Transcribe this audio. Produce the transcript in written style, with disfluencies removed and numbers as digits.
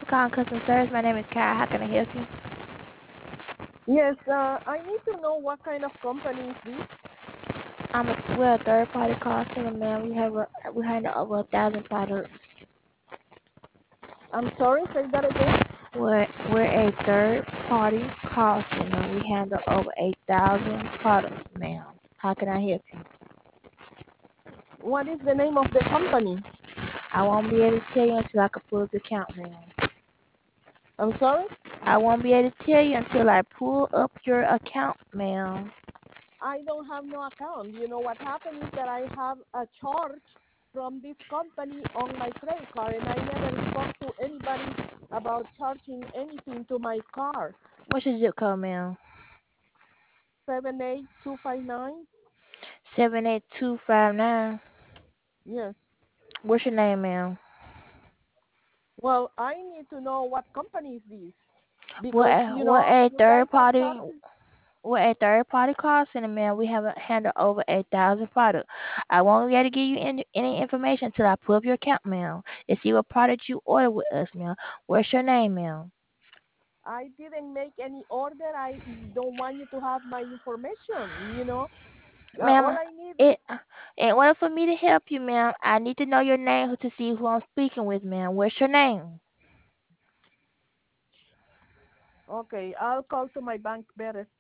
calling customer service. My name is Kyle. How can I help you? Yes, I need to know what kind of company is this. We're a third party call center, ma'am. We handle over 1,000 products. I'm sorry, say that again. We're a third party call center. We handle over 8,000 products, ma'am. How can I help you? What is the name of the company? I won't be able to tell you until I can pull up the account, ma'am. I'm sorry, I won't be able to tell you until I pull up your account, ma'am. I don't have no account. You know what happened is that I have a charge from this company on my credit card, and I never spoke to anybody about charging anything to my car. What's your zip code, ma'am? 78259. 78259. Yes. What's your name, ma'am? Well, I need to know what company is this We're because a, you we're know a you guys third are party. charging. We're a third party call center, man. We have a handle over 8,000 products. I won't be able to give you any information until I pull up your account, ma'am, and see what product you order with us, ma'am. What's your name, ma'am? I didn't make any order. I don't want you to have my information. All Ma'am, I need. it in order for me to help you, ma'am, I need to know your name to see who I'm speaking with, ma'am. What's your name? Okay, I'll call to my bank better.